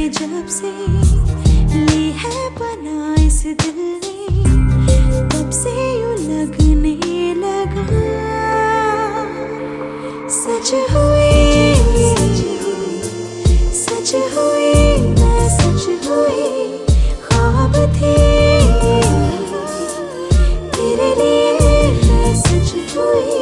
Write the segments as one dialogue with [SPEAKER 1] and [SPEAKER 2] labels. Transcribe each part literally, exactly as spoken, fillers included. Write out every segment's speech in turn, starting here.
[SPEAKER 1] जब से ली है बना इस दिल ने, तब से यूं लगने लगा सच हुई, सच हुई मैं सच हुई, ख्वाब थे तेरे लिए मैं सच हुई।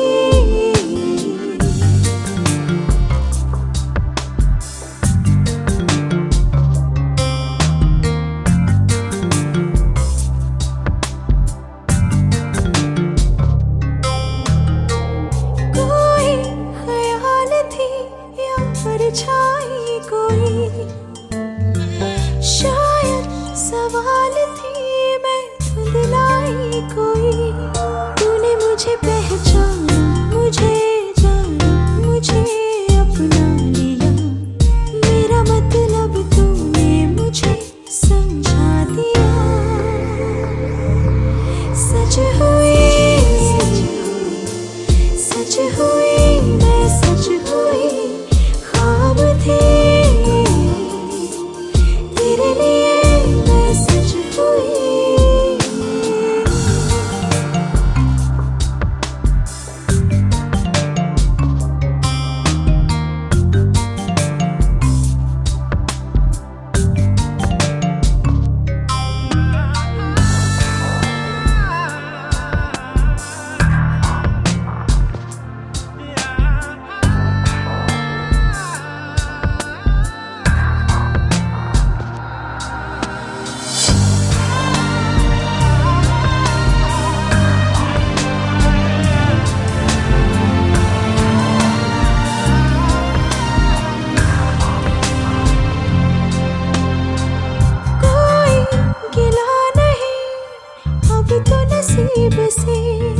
[SPEAKER 1] परछाई कोई शायद सवाल थी मैं धुंधलाई कोई, तूने मुझे पहचाना मुझे जाना मुझे अपना लिया, मेरा मतलब तूने मुझे समझा दिया। सच हुई, सच हुई मैं सच हुई, ख्वाब थे तेरे लिए मैं सच हुई। तो नसीब से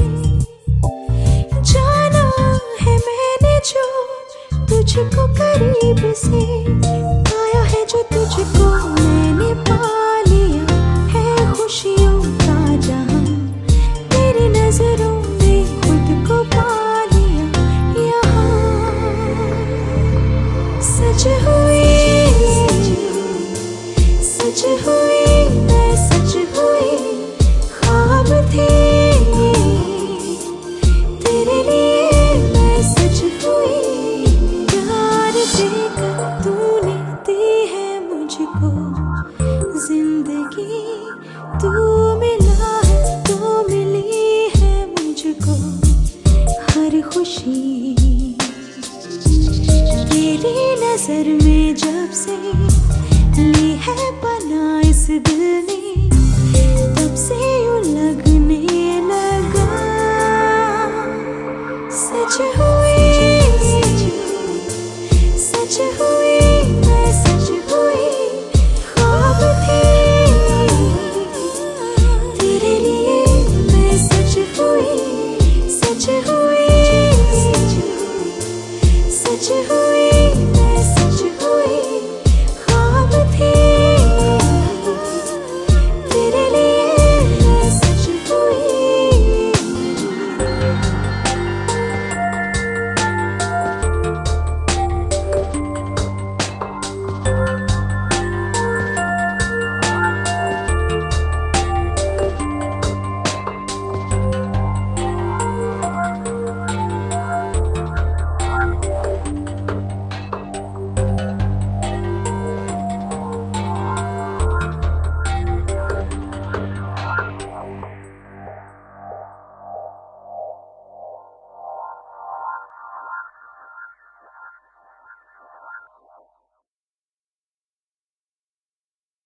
[SPEAKER 1] जाना है मैंने जो तुझको करीब से, पाया है जो तुझको मैंने पा लिया है खुशियों का जहां, तेरी नजरों में खुद को पा लिया यहाँ। सच हुई, सच हुई मैं सच हुई, ख्वाब थे तेरे लिए मैं सच हुई। प्यार देकर तूने दी है मुझको जिंदगी, तू मिला है तो मिली है मुझको हर खुशी, तेरी नजर में जब से ली है बना इस दिल